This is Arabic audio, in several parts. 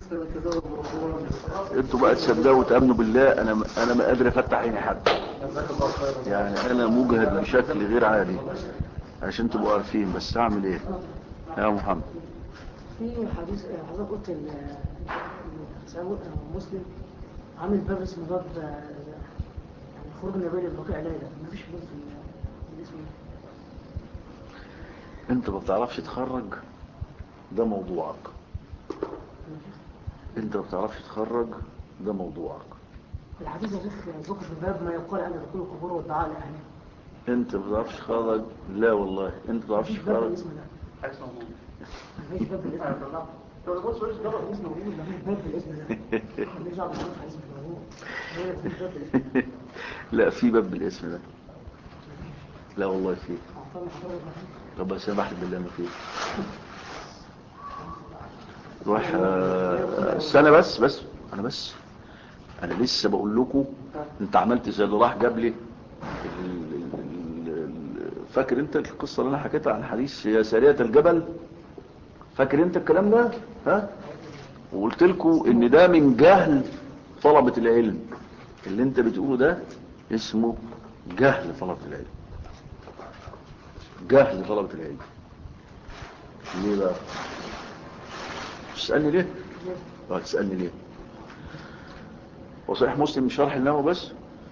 انتوا بقى تصدقوا وتامنوا بالله، انا ما قادر افتح عيني حتى، يعني انا مجهد بشكل غير عادي عشان تبقوا عارفين، بس هعمل ايه يا محمد؟ في حديث حضرتك قلت مسلم عامل باب اسمه باب يعني خروج النبي للبقيع ليلة، مفيش باب في الاسم ده. انت ما بتعرفش تخرج، ده موضوعك. انت ما بتعرفش تخرج، ده موضوعك. الحديث يا شيخ ذكر في الباب ما يقال عن دخول القبور والدعاء لأهلها. انت ما بتعرفش تخرج، لا والله انت ما بتعرفش تخرج. مفيش باب بالاسم ده. مفيش باب بالاسم ده. لا في باب بالاسم ده، لا والله فيه. ربنا يسامح لي بالله ما فيه. روح السنة بس انا لسه بقول لكم. انت عملت زي اللي راح جاب لي فاكر انت القصة اللي انا حكيتها عن حديث يا سارية الجبل؟ فاكر انت الكلام ده؟ ها؟ وقلت لكم ان ده من جهل طلبة العلم. اللي انت بتقوله ده اسمه جهل طلبة العلم. جهل طلبة العلم. ليه بقى؟ تسألني ليه؟ تسألني ليه؟ وصحيح مسلم من شرح النووي بس.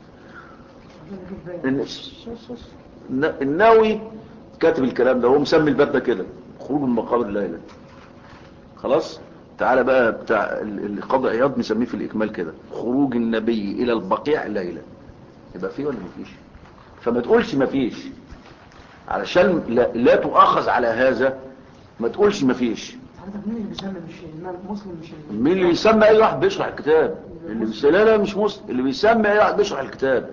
النووي كاتب الكلام ده، هو مسمي الباب ده كده خروج من مقابر الليلة. خلاص تعالى بقى بتاع القاضي عياض مسميه في الإكمال كده خروج النبي إلى البقيع ليلة. يبقى فيه ولا مفيش؟ فما تقولش مفيش علشان لا تؤاخذ على هذا. ما تقولش مفيش. مين اللي بيسمي؟ مش مسلم؟ مش مين اللي بيسمي؟ اي واحد بيشرح الكتاب. اللي لا مش مسلم، اللي بيسمي اي واحد بيشرح الكتاب.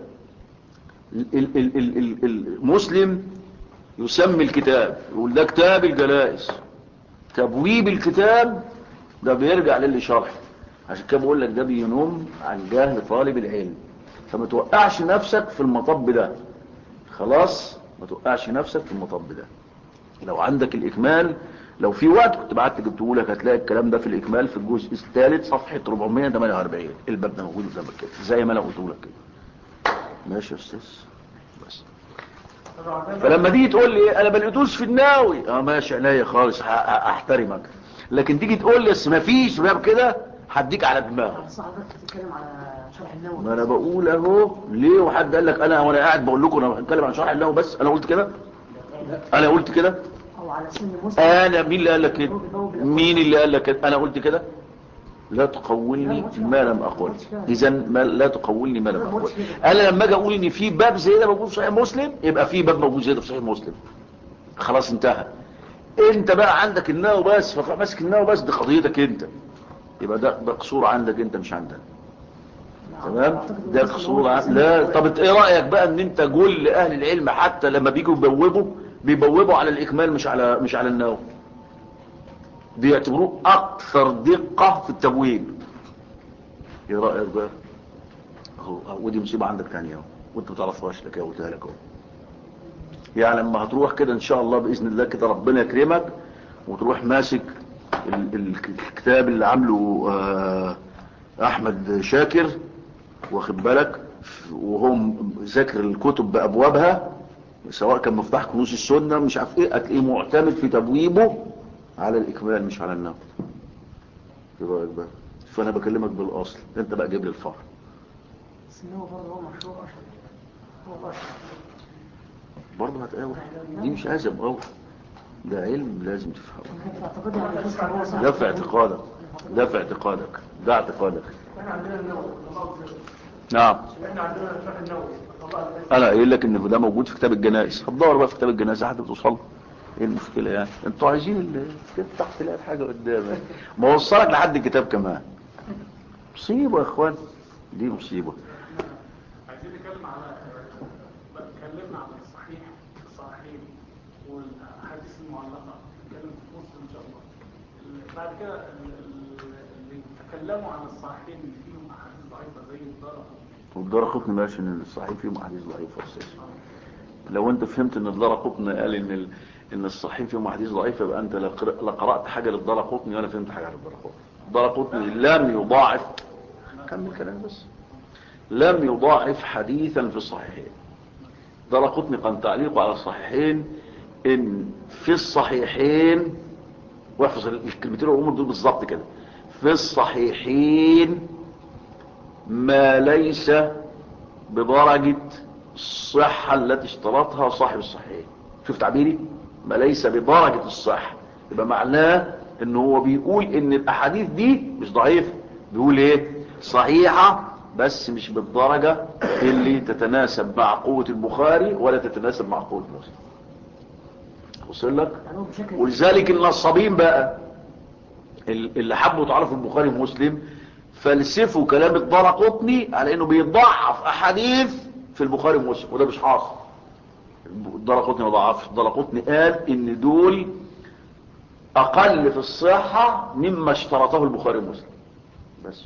المسلم يسمي الكتاب، يقول ده كتاب الجنائز. تبويب الكتاب ده بيرجع للي شرح. عشان كده بقول لك ده بينم عن جهل طالب العلم. فما توقعش نفسك في المطب ده. خلاص ما توقعش نفسك في المطب ده. لو عندك الإكمال، لو في وقت كنت بعت جبته لك، هتلاقي الكلام ده في الإكمال في الجزء الثالث صفحة 448. الباب ده موجود قدامك كده زي ما انا قلت لك كده. ماشي يا استاذ؟ بس فلما تيجي تقول لي انا بلقيتوش في الناوي، ماشي عينيا خالص، احترمك. لكن تيجي تقول لي بس ما فيش باب كده، هديك على دماغك. حضرتك بتتكلم على شرح النووي. ما انا بقول اهو. ليه وحد قال لك انا وانا قاعد بقول لكم انا بتكلم عن شرح النووي بس؟ انا قلت كده؟ انا قلت كده؟ او على سن مسلم. انا مين اللي قال لك كده؟ مين اللي قال لك كده؟ انا قلت كده؟ لا تقولني ما لم اقل. اذا لا تقولني ما لم اقل. انا لما اجي اقول ان في باب زي ده موجود في صحيح مسلم، يبقى في باب موجود زي ده في صحيح مسلم. خلاص انتهى. انت بقى عندك الناو بس، فتروح ماسك الناو بس، دي قضيتك انت. يبقى ده قصور عندك انت مش عندنا. تمام؟ ده قصور لا. طب ايه رايك بقى ان انت قول لاهل العلم حتى لما بيجوا بيبوبوا على الاكمال مش على الناو. بيعتبروه اكثر دقة في التبويب. ايه رأيك بقى؟ ودي مصيبة عندك تانية اهو، وانت ما تعرفهاش، لك قلتها لك اهو. يعني لما هتروح كده ان شاء الله باذن الله كده ربنا يكرمك وتروح ماسك الكتاب اللي عامله احمد شاكر، واخد بالك، وهم ذاكر الكتب بابوابها، سواء كان مفتاح كنوز السنة مش عارف ايه، هتلاقيه معتمد في تبويبه على الاكمال مش على النقد. ايه رايك بقى؟ فانا بكلمك بالاصل، انت بقى جيب لي الفرع. بس هو برضه هو مشهور اشهر. هو اشهر برضه هتقاوح. دي مش عزم قوي، ده علم لازم تفهمه. ده في اعتقادك، ده في اعتقادك، ده اعتقادك. نعم. انا قايل لك ان ده موجود في كتاب الجنائز. هتدور بقى في كتاب الجنائز لحد ما توصل. ايه المشكله يعني؟ انتوا عايزين تفتح تلاقي حاجه قدامك، ما وصلك لحد الكتاب كمان. مصيبه يا اخوان، دي مصيبه. عايزين نتكلم على اتكلمنا عن الصحيح والاحاديث المعلقه، نتكلم في مسلم ان شاء الله. بعد كده اللي تكلموا عن الصحيحين اللي فيهم احاديث ضعيفه زي الدارقطني ماشي ان الصحيح فيهم احاديث ضعيفه اساسا. لو انت فهمت ان الدارقطني قال ان الصحيح فيهم احاديث ضعيفه، يبقى انت لا قرات حاجه للدارقطني ولا فهمت حاجه عن الدارقطني. الدارقطني لم يضاعف، كمل كلام بس، لم يضاعف حديثا في الصحيحين. الدارقطني كان تعليقه على الصحيحين ان في الصحيحين، واحفظ الكلمتين والامور دول بالظبط كده، في الصحيحين ما ليس بدرجة الصحة التي اشترطها صاحب الصحيح. شوف تعبيري، ما ليس بدرجة الصحة، يبقى معناه ان هو بيقول ان الاحاديث دي مش ضعيفة، بيقول ايه؟ صحيحة بس مش بالدرجة اللي تتناسب مع قوة البخاري ولا تتناسب مع قوة مسلم. وصل لك؟ ولذلك النصابين بقى اللي حبوا تعرفوا البخاري ومسلم فلسفوا كلام الدارقطني على انه بيضعف احاديث في البخاري ومسلم، وده مش حاصل. الدارقطني ما ضعفش، الدارقطني قال ان دول اقل في الصحة مما اشترطه البخاري ومسلم بس.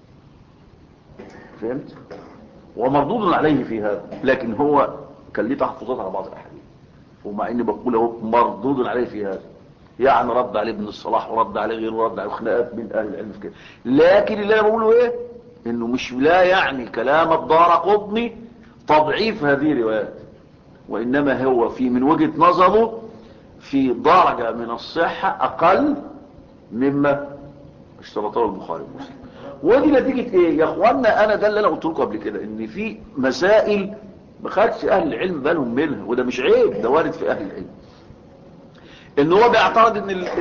فهمت؟ ومردود عليه في هذا، لكن هو كان ليه تحفظات على بعض الاحاديث، ومع اني بقول اهو مردود عليه في هذا، يعني رد عليه ابن الصلاح ورد عليه غيره ورد عليه خناقات من اهل العلم في كده. لكن اللي انا بقوله ايه؟ انه مش لا يعني كلام الدارقطني تضعيف هذه الروايات، وانما هو في من وجهة نظره في درجة من الصحة اقل مما اشترطه البخاري ومسلم. ودي نتيجة ايه يا اخوانا؟ انا ده اللي انا قلت لكم قبل كده، ان في مسائل ما خدش اهل العلم بالهم منها، وده مش عيب، ده وارد في اهل العلم. ان هو بيعترض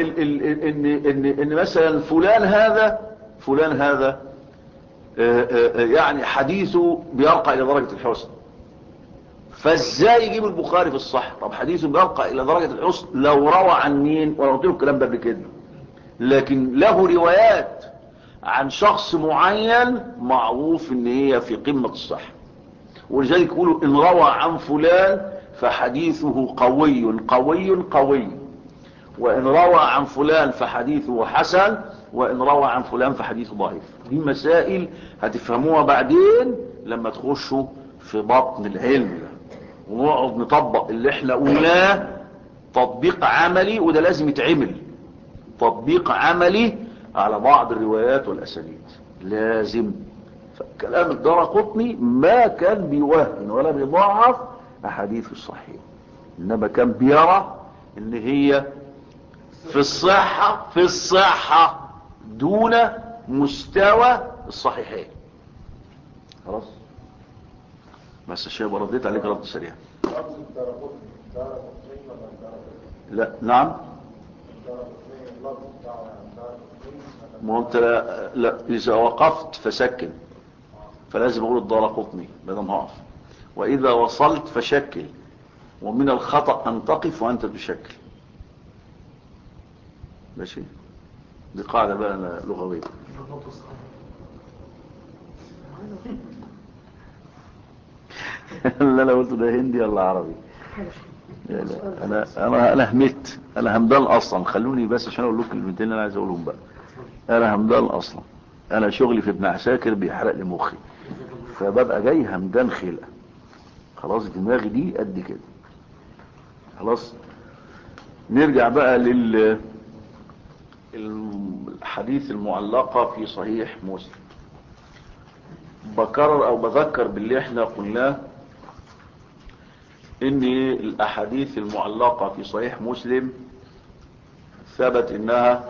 ان مثلا فلان هذا يعني حديثه بيرقى الى درجة الحسن، فازاي يجيب البخاري في الصح؟ طب حديثه بيرقى الى درجة الحسن لو روى عن مين؟ وانا قلت لكم الكلام ده قبل كده، لكن له روايات عن شخص معين معروف ان هي في قمة الصحة، ولذلك يقولوا ان روى عن فلان فحديثه قوي قوي قوي، وان روى عن فلان فحديثه حسن، وان روى عن فلان فحديثه ضعيف. دي مسائل هتفهموها بعدين لما تخشوا في بطن العلم ده، ونقعد نطبق اللي احنا قلناه تطبيق عملي، وده لازم يتعمل تطبيق عملي على بعض الروايات والاسانيد لازم. فكلام الدارقطني ما كان بيوهن ولا بيضاعف احاديث الصحيح، انما كان بيرى ان هي في الصحة دون مستوى الصحيحين. خلاص بس الشيء رديت عليك رد سريع. لا نعم، ما انت لا اذا وقفت فسكن، فلازم اقول الدارقطني بدل ما اقف، واذا وصلت فشكل، ومن الخطأ ان تقف وانت تشكل. ماشي، دي قاعدة بقى لغوية. اللي انا قلته ده هندي ولا عربي؟ لا انا همت، انا همدان اصلا، خلوني بس عشان اقول لكم الكلمتين اللي انا عايز اقولهم بقى. انا همدان اصلا، انا شغلي في ابن عساكر بيحرق لي مخي، فببقى جاي همدان خلقه. خلاص دماغي دي قد كده. خلاص نرجع بقى الحديث المعلقة في صحيح مسلم. بكرر او بذكر باللي احنا قلناه، ان الاحاديث المعلقة في صحيح مسلم ثبت انها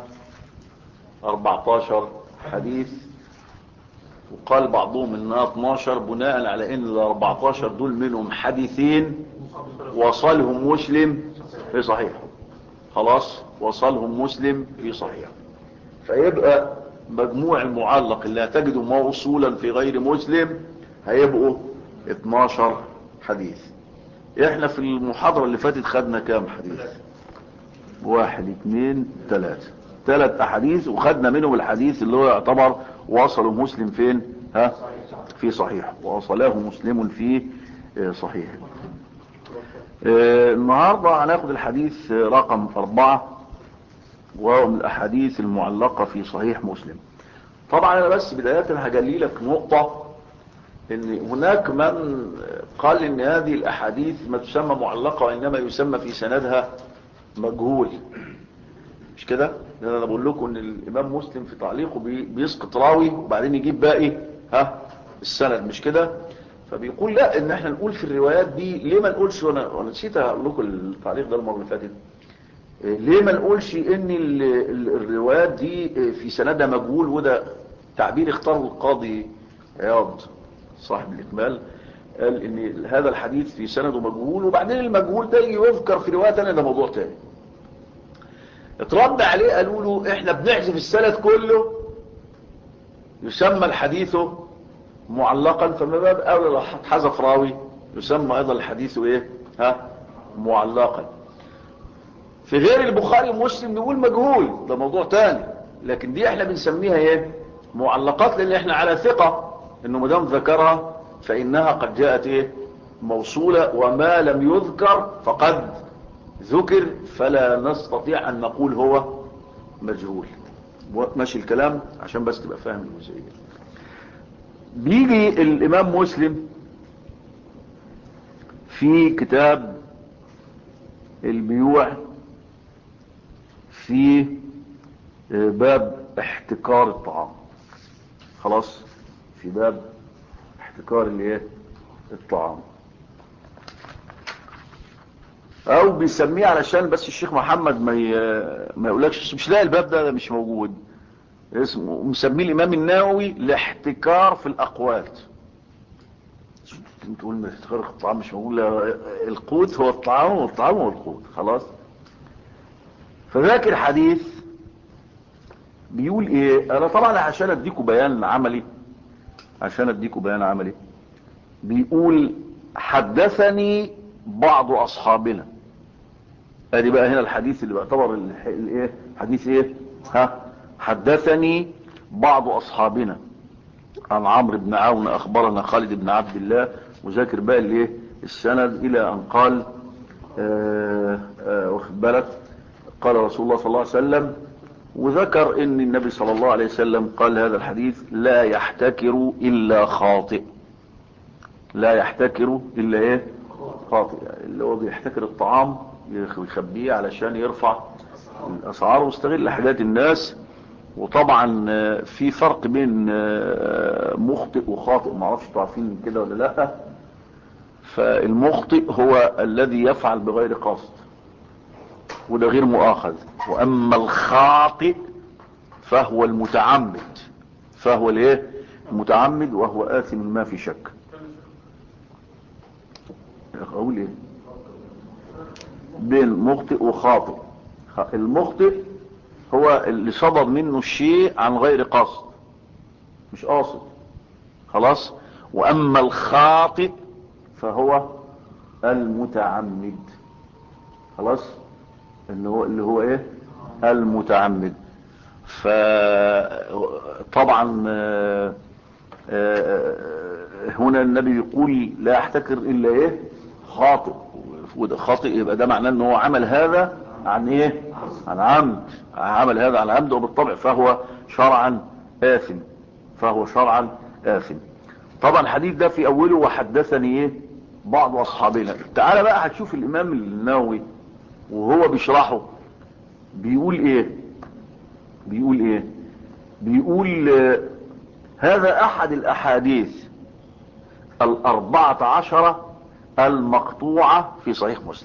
14 حديث، وقال بعضهم انها 12 بناء على ان ال 14 دول منهم حديثين وصلهم مسلم في صحيح. خلاص وصلهم مسلم في صحيح، فيبقى مجموع المعلق اللي هتجده موصولا في غير مسلم هيبقوا 12 حديث. احنا في المحاضرة اللي فاتت خدنا كام حديث؟ 1 2 3 احاديث، وخدنا منهم الحديث اللي هو يعتبر وصلوا مسلم فين؟ ها؟ في صحيح، ووصلاه مسلم في صحيح. النهاردة هناخد الحديث رقم 4، وهو من الاحاديث المعلقة في صحيح مسلم. طبعا انا بس بداية هجلي لك نقطة، ان هناك من قال ان هذه الاحاديث ما تسمى معلقة وانما يسمى في سندها مجهول، مش كده؟ لأن انا بقول لكم ان الامام مسلم في تعليقه بيسقط راوي وبعدين يجيب باقي السند، مش كده؟ فبيقول لا، ان احنا نقول في الروايات دي ليه ما نقولش، وانا نسيت اقول لكم التعليق ده المره اللي فاتت، ليه ما نقولش ان الروايات دي في سندها مجهول، وده تعبير اختاره القاضي عياض صاحب الإكمال، قال ان هذا الحديث في سنده مجهول، وبعدين المجهول ده يجي يذكر في رواية تانية، ده موضوع تاني. اترد عليه قالوا له احنا بنحذف السند كله، يسمى الحديث معلقا، فما باب اولى لو حذف راوي يسمى ايضا الحديث ايه معلقا. في غير البخاري ومسلم نقول مجهول، ده موضوع تاني، لكن دي احنا بنسميها ايه معلقات، لان احنا على ثقة انه مدام ذكرها فانها قد جاءت ايه موصولة، وما لم يذكر فقد ذكر، فلا نستطيع ان نقول هو مجهول. ماشي الكلام عشان بس تبقى فاهم الجزئية. بيجي الامام مسلم في كتاب البيوع في باب احتكار الطعام، خلاص، في باب احتكار الايه الطعام، او بيسميه علشان بس الشيخ محمد ما يقولكش مش لاقي الباب ده مش موجود، اسمه مسميه الامام النووي الاحتكار في الاقوات. تقول احتكار الطعام مش موجود، القوت هو الطعام والطعام هو القوت، خلاص. فذاكر حديث بيقول ايه، انا طبعا عشان اديكم بيان عملي، بيقول حدثني بعض اصحابنا. ادي بقى هنا الحديث اللي بيعتبر الايه حديث ايه حدثني بعض اصحابنا عن عمرو بن عون اخبرنا خالد بن عبد الله، وذاكر بقى الايه السند الى ان قال واخد بالك، قال رسول الله صلى الله عليه وسلم، وذكر ان النبي صلى الله عليه وسلم قال هذا الحديث لا يحتكر الا خاطئ، لا يحتكر الا ايه خاطئ، اللي هو بيحتكر الطعام يخبيه علشان يرفع الاسعار ويستغل حاجات الناس. وطبعا في فرق بين مخطئ وخاطئ، ما اعرفش تعرفين كده ولا لا. فالمخطئ هو الذي يفعل بغير قصد وده غير مؤاخذ، واما الخاطئ فهو المتعمد، فهو الايه المتعمد وهو آثم ما في شك. اقول ايه بين مخطئ وخاطئ؟ المخطئ هو اللي صدر منه الشيء عن غير قصد، مش قاصد، خلاص. واما الخاطئ فهو المتعمد، خلاص، اللي هو ايه المتعمد. فطبعا هنا النبي يقول لا يحتكر الا ايه خاطئ، وده خاطئ يبقى ده معناه ان هو عمل هذا عن ايه عن عمد، عمل هذا عن عمد، وبالطبع فهو شرعا آثم، طبعا الحديث ده في اوله وحدثني ايه بعض اصحابنا. تعالى بقى هتشوف الامام النووي وهو بيشرحه بيقول ايه هذا احد الاحاديث 14 المقطوعة في صحيح مسلم.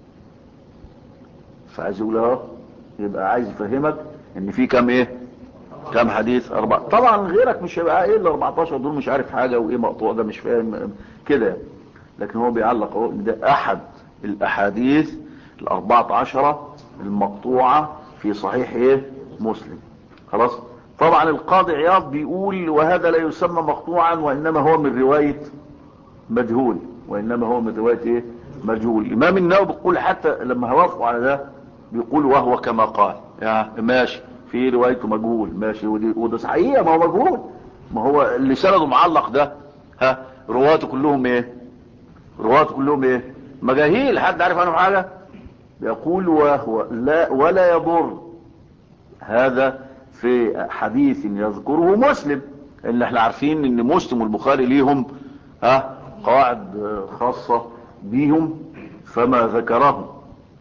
فعايز يقول يبقى عايز يفهمك ان في كم حديث 4. طبعا غيرك مش هيبقى ايه ال 14 دول مش عارف حاجة، وايه مقطوع ده مش فاهم كده، لكن هو بيعلق ان ده احد الاحاديث 14 المقطوعة في صحيح مسلم، خلاص. طبعا القاضي عياض بيقول وهذا لا يسمى مقطوعا، وانما هو من رواية مجهول، مجهول. الامام النووي بيقول حتى لما هوافقوا على ده بيقول وهو كما قال، يعني ماشي في روايته مجهول، ماشي، وده صحيح، ما هو مجهول، ما هو اللي سنده معلق ده رواته كلهم مجاهيل، حد عارف عنهم حاجة. يقول وهو لا ولا يضر هذا في حديث يذكره مسلم، اللي احنا عارفين ان مسلم والبخاري ليهم قواعد خاصة بيهم، فما ذكره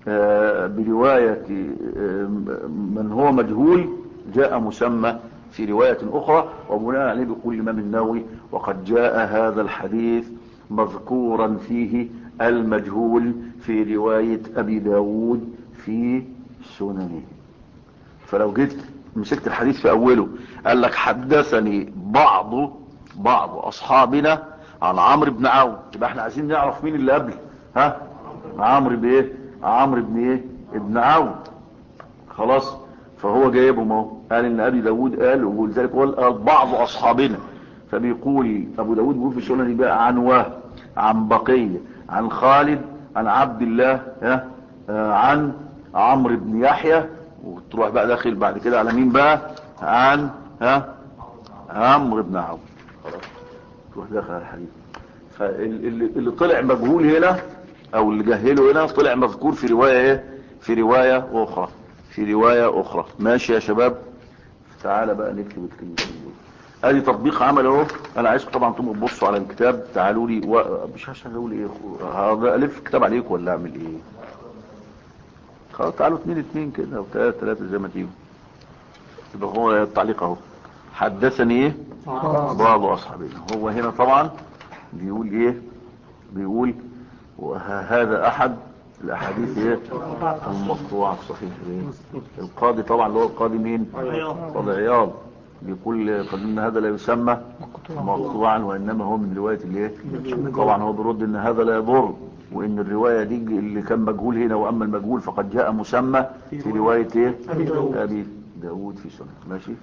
برواية من هو مجهول جاء مسمى في رواية أخرى، وبناء عليه بيقول الإمام النووي وقد جاء هذا الحديث مذكورا فيه المجهول في رواية أبي داود في سننه. فلو جيت مسكت الحديث في أوله قال لك حدثني بعض أصحابنا عن عمرو بن عون، يبقى احنا عايزين نعرف مين اللي قبل. ها، عمرو بن ايه ابن عون. خلاص، فهو جايبهم اهو، قال ان ابي داود قال، ولذلك قال بعض اصحابنا، فبيقول ابو داود بيقول في سنن بقى عن وهب، عن بقية، عن خالد، عن عبد الله، عن عمرو بن يحيى، وتروح بقى داخل بعد كده على مين بقى؟ عن عمرو بن عون. خلاص، تروح داخل على الحديث. فاللي طلع مجهول هنا او اللي جهله هنا طلع مذكور في رواية ايه؟ في رواية اخرى. ماشي يا شباب؟ تعالى بقى نكتب الكلمتين دول. ادي تطبيق عمل اهو. انا عايزكم طبعا تقوموا تبصوا على الكتاب، تعالوا لي مش عشان اقول ايه، هذا الف كتاب عليكم ولا اعمل ايه؟ خلاص تعالوا 2 كده او 3 زي ما تيجوا. يبقى هو التعليق اهو، حدثني ايه بعض اصحابنا. هو هنا طبعا بيقول ايه؟ بيقول وهذا احد الاحاديث ايه المقطوعه في صحيح ايه القاضي، طبعا اللي هو القاضي مين؟ قاضي عياض. بيقول ان هذا لا يسمى مقطوعا وانما هو من روايه الايه. طبعا هو بيرد ان هذا لا يضر، وان الروايه دي اللي كان مجهول هنا، واما المجهول فقد جاء مسمى في روايه ايه ابي داود في سنن. ماشي،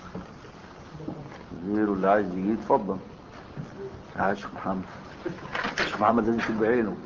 غيره اللي عايز يجي اتفضل. عاش محمد، شيخ محمد لازم يشوف بعينه.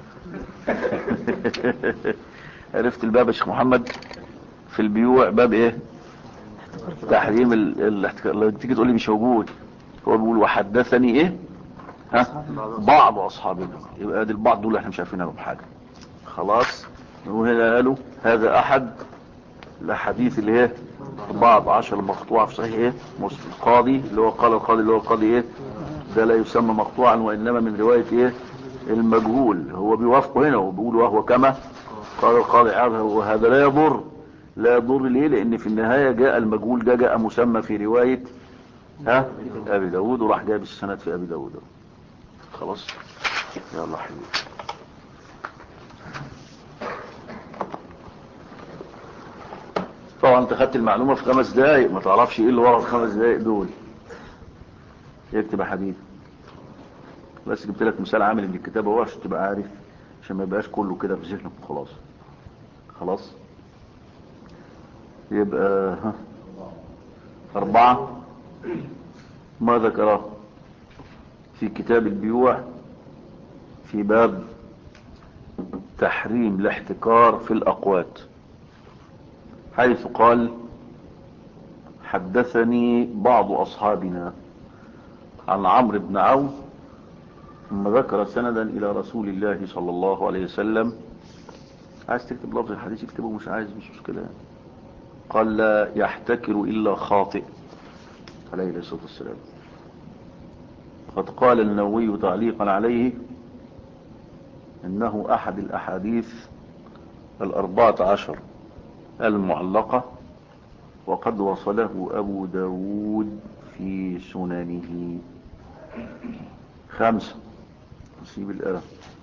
عرفت الباب يا شيخ محمد في البيوع؟ باب ايه؟ تحريم الاحتكار. لو تيجي تقول لي مش موجود، هو بيقول وحدثني ايه بعض اصحابنا، يبقى ادي البعض دول احنا مش عارفين لهم حاجه. خلاص، وهنا قالوا هذا احد الاحاديث اللي هي 14 مقطوعه في صحيح ايه مسلم. القاضي اللي هو قال القاضي اللي هو القاضي ايه ده لا يسمى مقطوعا وانما من روايه ايه المجهول. هو بيوافقه هنا وبيقول وهو كما قال القاضي عياض، وهذا لا يضر. ليه؟ لان في النهايه جاء المجهول ده جاء مسمى في روايه ابي داود، وراح جايب السند في ابي داود. خلاص، يلا حبيبي. طبعا انت خدت المعلومه في 5 دقايق، ما تعرفش ايه اللي ورا ال5 دقايق دول. اكتب يا حبيبي، بس جبت لك مثال عامل من الكتاب اهو عشان تبقى عارف، عشان ما يبقاش كله كده في ذهنك وخلاص. خلاص، يبقى 4 ما ذكره في كتاب البيوع في باب تحريم الاحتكار في الأقوات، حيث قال حدثني بعض أصحابنا عن عمرو بن عون، ثم ذكر سندا إلى رسول الله صلى الله عليه وسلم. عايز تكتب لفظ الحديث اكتبه، مش عايز مش مشكلة. قال لا يحتكر إلا خاطئ عليه الصلاة والسلام. قد قال النووي تعليقا عليه إنه أحد الأحاديث 14 المعلقة، وقد وصله أبو داود في سننه. 5 نسيب القلم.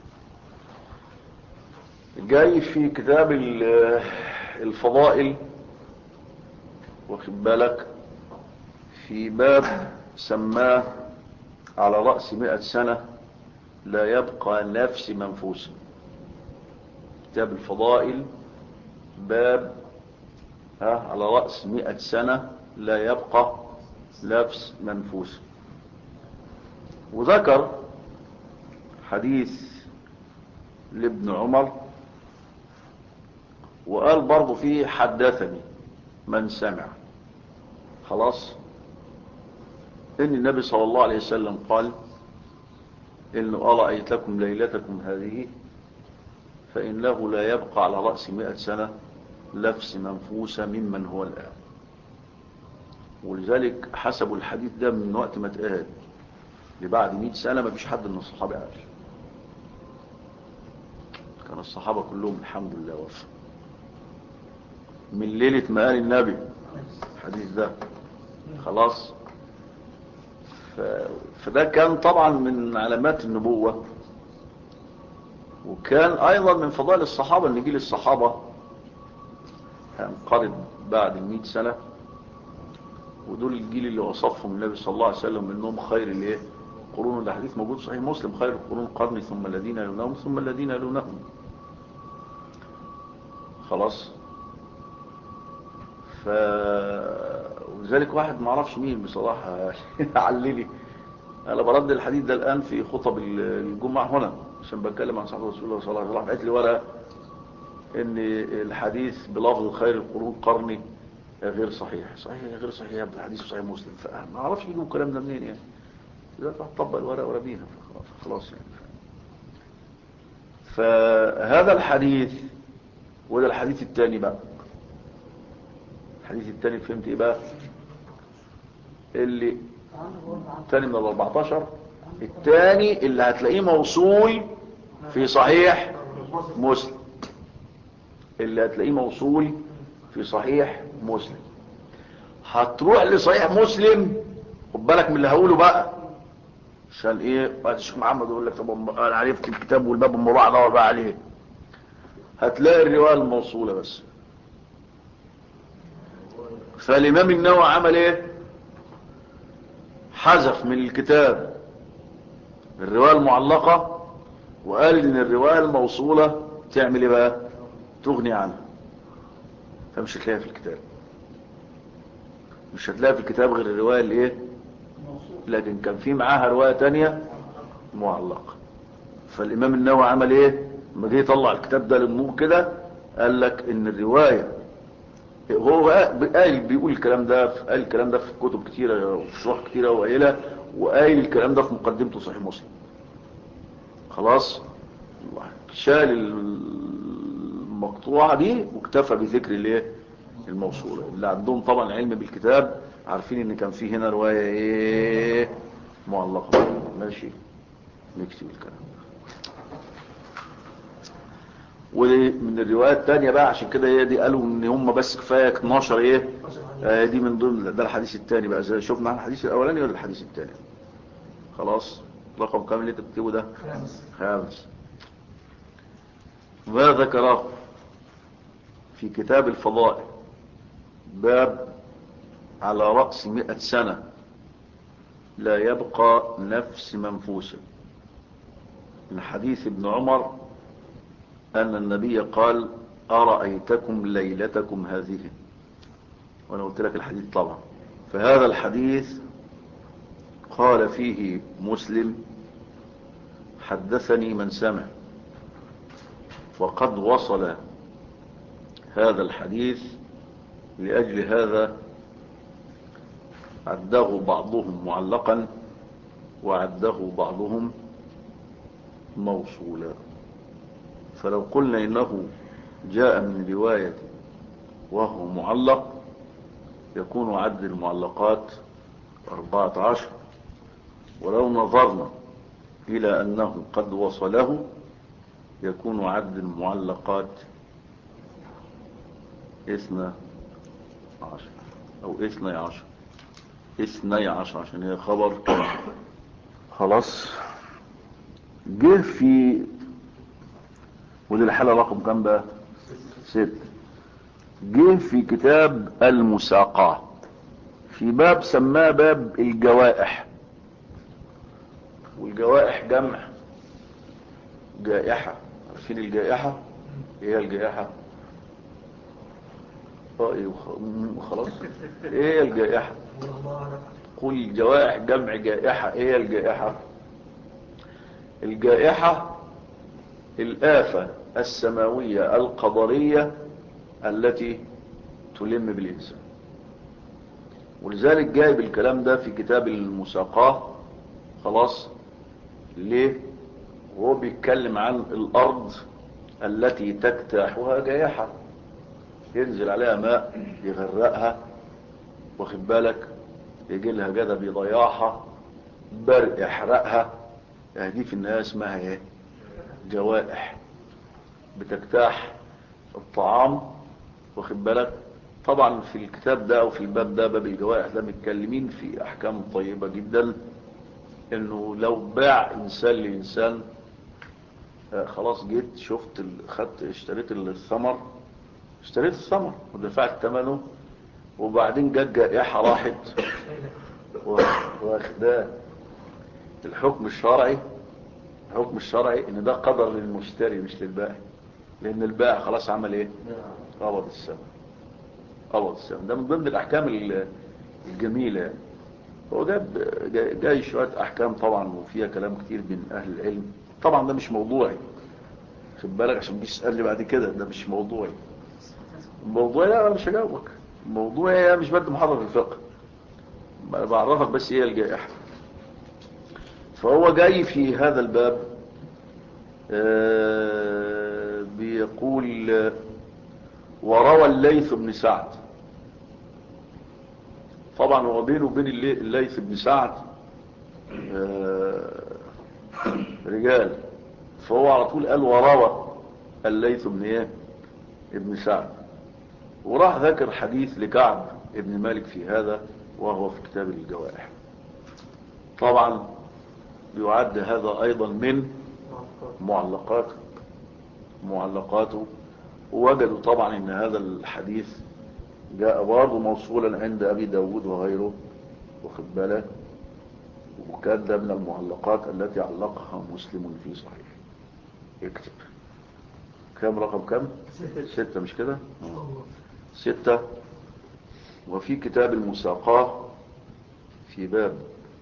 جاي في كتاب الفضائل، واخد بالك، في باب سماه على رأس 100 سنة لا يبقى نفس منفوسة. كتاب الفضائل باب على رأس 100 سنة لا يبقى نفس منفوسة، وذكر حديث لابن عمر، وقال برضو فيه حدثني من سمع. خلاص، ان النبي صلى الله عليه وسلم قال إن أرأيت لكم ليلتكم هذه فإنه لا يبقى على رأس 100 سنة نفس منفوسة ممن هو الآن. ولذلك حسبوا الحديث ده من وقت ما اتقال لبعد 100 سنة ما فيش حد من الصحابة عاش. كان الصحابة كلهم الحمد لله وفى. من ليلة ما قال النبي الحديث ده. خلاص. فده كان طبعا من علامات النبوة، وكان ايضا من فضائل الصحابة ان جيل الصحابة هينقرض بعد 100 سنة، ودول الجيل اللي وصفهم النبي صلى الله عليه وسلم انهم خير الايه قرون. الحديث موجود صحيح مسلم: خير القرون قرني ثم الذين يلونهم ثم الذين يلونهم. خلاص. ولذلك واحد ما اعرفش مين بصراحة عللي، انا برد الحديث ده الان في خطب الجمعة هنا عشان بتكلم عن صحابة رسول الله صلى الله عليه وسلم. بعت لي ورقة ان الحديث بلفظ خير القرون قرني غير صحيح. صحيح غير صحيح يا ابن الحديث صحيح مسلم. فما اعرفش يجيبوا الكلام ده منين يعني. اذا تطبق الورقة ورميها خلاص يعني. فهذا الحديث، وده الحديث الثاني بقى. الحديث الثاني فهمت ايه بقى؟ اللي الثاني من ال14، الثاني اللي هتلاقيه موصول في صحيح مسلم، اللي هتلاقيه موصول في صحيح مسلم. هتروح لصحيح مسلم، خد بالك من اللي هقوله بقى عشان ايه بعد الشيخ محمد يقول لك طب انا عرفت الكتاب والباب المراعى دور بقى عليه. هتلاقي الروايه الموصوله بس. فالامام النووي عمل ايه؟ حذف من الكتاب الروايه المعلقه، وقال ان الروايه الموصوله تعمل ايه بقى؟ تغني عنها. فمش هتلاقيها في الكتاب، مش هتلاقيها في الكتاب غير الروايه اللي ايه، لكن كان في معاها روايه تانية معلقه. فالامام النووي عمل ايه لما جه يطلع الكتاب ده للنور كده؟ قال لك ان الروايه، هو قال بيقول الكلام ده، قال الكلام ده في كتب كتيره وفي شروح كتيره وقايله، وقايل الكلام ده في مقدمته صحيح مسلم. خلاص. شال المقطوعه دي واكتفى بذكر الايه الموصوله. اللي عندهم طبعا علم بالكتاب عارفين ان كان في هنا روايه ايه معلقه. ماشي نكتب الكلام. ومن الروايات الثانيه بقى، عشان كده هي دي قالوا ان هم بس كفايه 12 ايه دي من ضمن ده الحديث الثاني بقى. زي شفنا عن الحديث الاولاني ولا الحديث الثاني؟ خلاص. رقم كام اللي انت بتكتبه ده؟ خامس. ما ذكره في كتاب الفضائل باب على رأس 100 سنة لا يبقى نفس منفوسة، من حديث ابن عمر أن النبي قال: أرأيتكم ليلتكم هذه. وأنا قلت لك الحديث طبعا. فهذا الحديث قال فيه مسلم: حدثني من سمع. وقد وصل هذا الحديث، لأجل هذا عده بعضهم معلقا وعده بعضهم موصولا. فلو قلنا إنه جاء من رواية وهو معلق يكون عد المعلقات 14، ولو نظرنا إلى أنه قد وصله يكون عد المعلقات 12 أو 12 عشان هي خبر. خلاص. جه في، ودي الحالة رقم كام بقى؟ 6. جه في كتاب المساقات في باب سماه باب الجوائح. والجوائح جمع جائحة. عارفين الجائحة؟ ايه الجائحة؟ خلاص. ايه الجائحة؟ قل الجوائح جمع جائحة. ايه الجائحة؟ الجائحة الآفة السماوية القدرية التي تلم بالإنسان. ولذلك جايب الكلام ده في كتاب المساقات. خلاص. ليه؟ وهو بيتكلم عن الأرض التي تجتاحها جائحة، ينزل عليها ماء يغرقها، واخد بالك، يجي لها جدب يضيعها، برق يحرقها. دي في النهاية اسمها ايه؟ جوائح. بتجتاح الطعام واخد بالك. طبعا في الكتاب ده او في الباب ده باب الجوائح ده متكلمين في احكام طيبة جدا، انه لو باع انسان لانسان، خلاص جيت شفت خدت اشتريت الثمر ودفعت ثمنه، وبعدين جت جائحة راحت واخداه. الحكم الشرعي ان ده قدر للمشتري مش للبائع، لان البائع خلاص عمل ايه؟ قبض الثمن. ده من ضمن الاحكام الجميلة يعني. هو جاي شوية احكام طبعا وفيها كلام كتير من اهل العلم. طبعا ده مش موضوعي، خد بالك عشان بيسأل لي بعد كده، ده مش موضوعي. لا انا مش هجاوبك. موضوعي مش بدي محاضرة في الفقه، بعرفك بس ايه الجائحة. فهو جاي في هذا الباب بيقول وروى الليث بن سعد. طبعا هو بينه وبين الليث بن سعد رجال، فهو على طول قال وروى الليث بن ايه؟ ابن سعد، وراح ذكر حديث لكعب ابن مالك في هذا وهو في كتاب الجوائح. طبعا يعد هذا ايضا من معلقاته. ووجدوا طبعا ان هذا الحديث جاء برضه موصولا عند ابي داود وغيره، واخد بالك، وكان ده من المعلقات التي علقها مسلم في صحيح. اكتب كم رقم كم؟ 6 مش كده؟ 6. وفي كتاب المساقاه في باب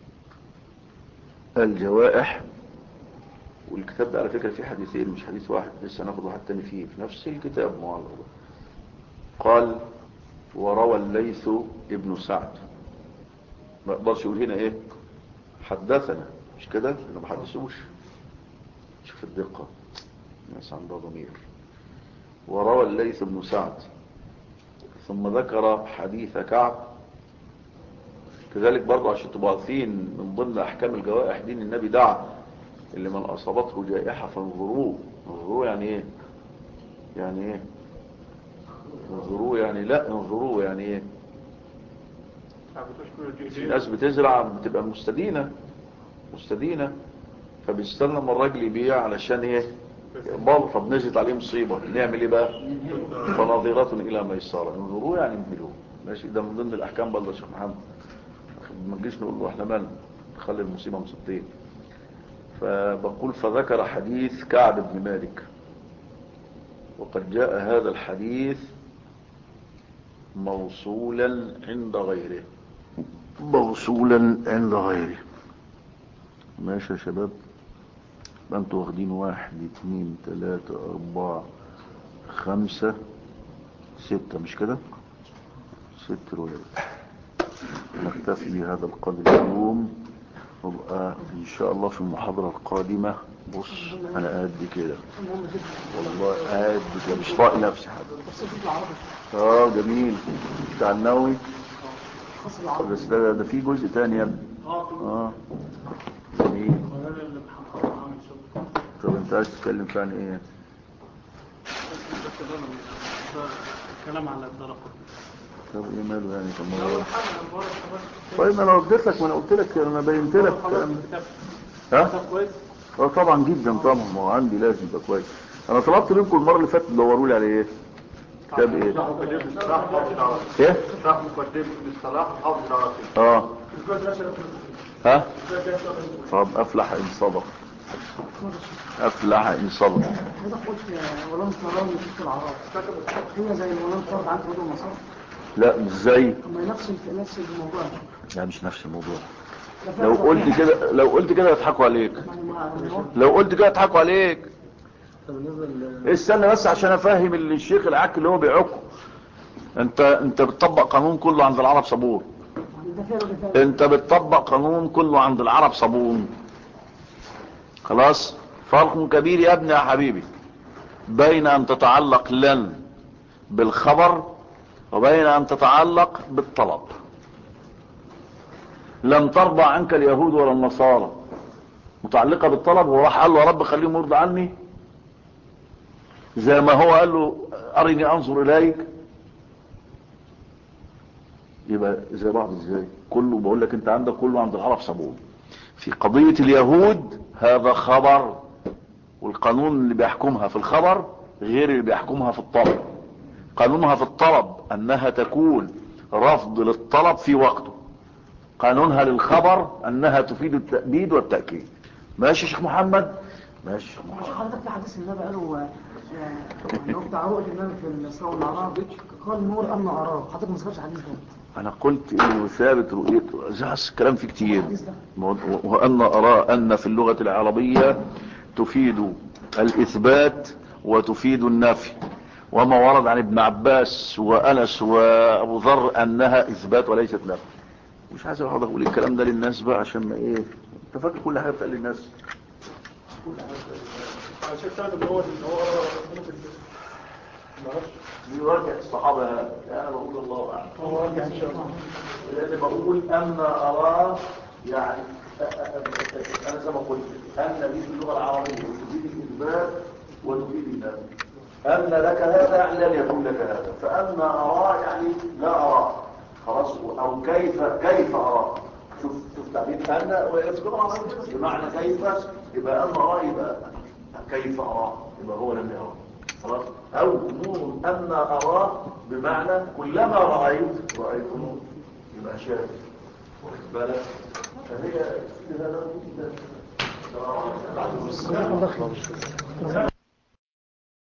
الجوائح، والكتاب ده على فكرة فيه حديثين مش حديث واحد، لسه ناخد واحد تاني فيه في نفس الكتاب معلق. قال وروى الليث ابن سعد، ما اقدرش يقول هنا ايه حدثنا، مش كده لانه ما حدثوش. شوف الدقة، الناس عندها ضمير. وروى الليث بن سعد ثم ذكر حديث كعب. كذلك برضه عشان تبقوا عارفين من ضمن احكام الجوائح دين النبي دعا اللي من اصابته جائحة فانظروه. انظروه يعني ايه؟ انظروه يعني لا انظروه يعني ايه؟ الناس بتزرع بتبقى مستدينة فبيستنى لما الراجل يبيع علشان ايه؟ يقبل. طب نزلت عليه مصيبة نعمل ايه بقى؟ فناظرة الى ميسرة. انظروه يعني انبلوه. ماشي، ده من ضمن الاحكام برضه يا شيخ محمد. ما نجيش نقول له احنا مالنا، نخلي المصيبة مصيبتين. فبقول فذكر حديث كعب بن مالك، وقد جاء هذا الحديث موصولا عند غيره. ماشي يا شباب، انتوا واخدين 1 2 3 4 5 6 مش كده؟ 6 روايات. نكتفي بهذا القدر اليوم، وابقى ان شاء الله في المحاضرة القادمة. بص انا قد كده والله، قد كده مش طاق نفسي حد. جميل بتاع النووي. بس ده في جزء تاني يا ابني. جميل. طب انت عايز تتكلم في عن ايه؟ كلام على الدرقة. طب ايه ماله يعني؟ طيب انا رديت لك، ما انا قلت لك، انا بينت لك الكلام ده. كويس. طبعا جدا طبعا، ما هو عندي لازم يبقى كويس. انا طلبت منكم المره اللي فاتت تدوروا لي على ايه؟ كتاب ايه؟ ايه؟ شرح مقدمة للصلاح حافظ العراقي. ها؟ طب افلح ان صدق. هذا قلت ولم ترون في العراق هي زي ولم ترد عن حدود مصر. لا مش زي، نفس الموضوع. لا مش نفس الموضوع. لو قلت كده يضحكوا عليك. استنى بس عشان افهم الشيخ العك اللي هو بيعكه. انت بتطبق قانون كله عند العرب صابون. خلاص. فرق كبير يا ابني يا حبيبي بين ان تتعلق لن بالخبر وبين ان تتعلق بالطلب. لم ترضى عنك اليهود ولا النصارى، متعلقة بالطلب. هو راح قال له يا رب خليهم يرضى عني، زي ما هو قال له ارني انظر اليك. يبقى زي بعض ازاي؟ كله بقول لك انت عندك كله عند العرب صابون. في قضية اليهود هذا خبر، والقانون اللي بيحكمها في الخبر غير اللي بيحكمها في الطلب. قانونها في الطلب انها تكون رفض للطلب في وقته، قانونها للخبر انها تفيد التأبيد والتأكيد. ماشي يا شيخ محمد؟ ماشي يا شيخ محمد. حضرتك في حديث النبي قالوا اللي هو بتاع رؤية النبي في الإسراء والمعراج قال نور أما أراه. حضرتك ما سمعتش الحديث ده؟ انا قلت انه ثابت رؤيته، الكلام فيه كتير. وان ارى ان في اللغة العربية تفيد الاثبات وتفيد النفي، وما ورد عن ابن عباس وانس وابو ذر انها اثبات وليست نفي. مش عايز اقعد اقول الكلام ده للناس بقى عشان ما ايه، انت فاكر كل حاجه بتقال للناس. عشان تعرف ان هو بيواجه الصحابه هذا، انا بقول الله اعلم. هو راجع ان شاء الله. لان بقول ان اراه يعني انا زي ما قلت ان دي في اللغه العربيه تفيد الاثبات وتفيد النفي. ان لك هذا يعني لن يكون لك هذا، فان اراه يعني لا اراه خلاص، او كيف اراه. شوف تعبير ان ويذكرها بمعنى كيف، يبقى ان اراه يبقى كيف اراه، يبقى هو لم يراه خلاص. او نور ان اراه بمعنى كلما رايت نور، يبقى شاهد واخد بالك. فهي هذا